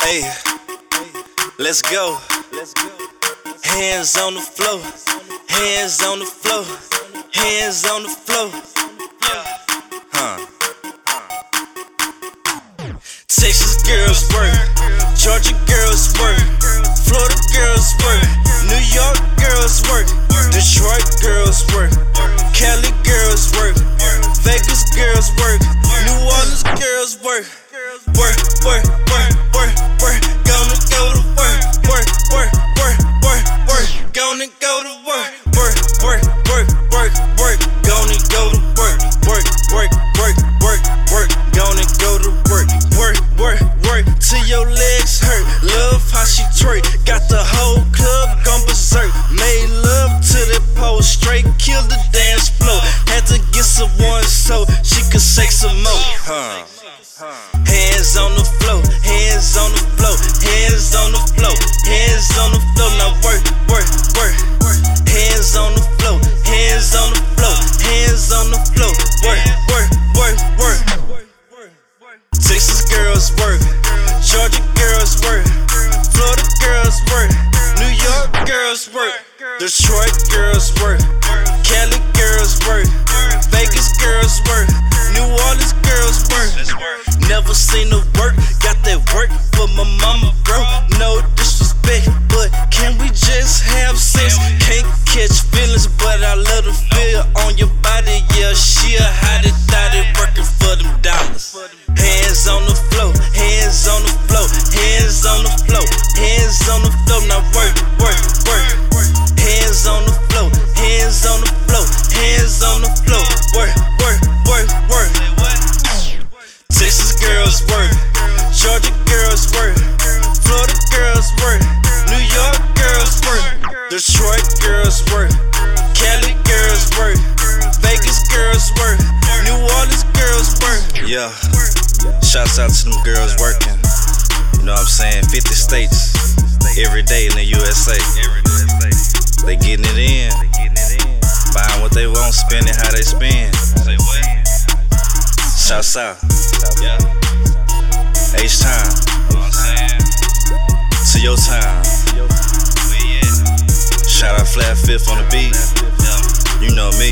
Hey, let's go. Hands on the floor, hands on the floor, hands on the floor. Texas girls work, Georgia girls work, Florida girls work, New York girls work, Detroit girls work, Cali girls work, Vegas girls work, New Orleans girls work. Work, work, work, work, work. Gonna go to work, work, work, work, work, work. Gonna go to work, work, work, work, work, work. Gonna go to work, work, work, work, work, work. Gonna go to work, work, work, work. Till your legs hurt. Love how she twerk. Got the whole club gone berserk. Made love to the pole, straight kill the dance floor. Had to get someone so she could say some more. Hands on the floor, hands on the floor, hands on the floor, hands on the floor. Now work, work, work. Hands on the floor, hands on the floor, hands on the floor. Work, work, work, work. Texas girls work, Georgia girls work, Florida girls work, New York girls work, Detroit girls work, Cali girls work, Vegas girls work, New Orleans girls work. Never seen her work, got that work for my mama, bro. No disrespect, but can we just have sex? Can't catch feelings, but I love to feel on your body. Yeah, she a hottie thotty working for them dollars. Hands on the floor, hands on the floor, hands on the floor, hands on the floor. Now work, work, work. Hands on the floor, hands on the floor, hands on the floor. Work, work, work, work. Texas girls work, Georgia girls work, Florida girls work, New York girls work, Detroit girls work, Cali girls work, Vegas girls work, New Orleans girls work. Yeah, shouts out to them girls working. You know what I'm saying? 50 states, every day in the USA. They getting it in, buying what they want, spending how they spend. Shouts out, yeah. H-time, to your time. Shout out Flat Fifth on the beat. You know me.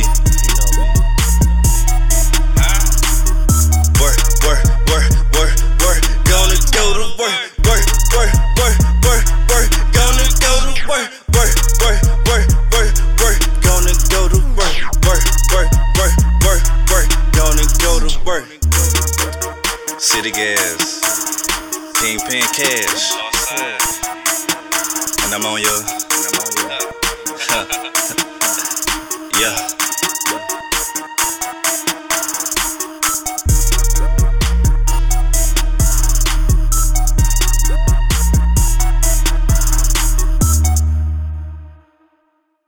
Work, work, work, work, work. Gonna go to work, work, work, work, work, work. Gonna go to work, work, work, work, work, work. Gonna go to work, work, work, work, work, work. Gonna go to work. City Gas, Kingpin Cash, and I'm on your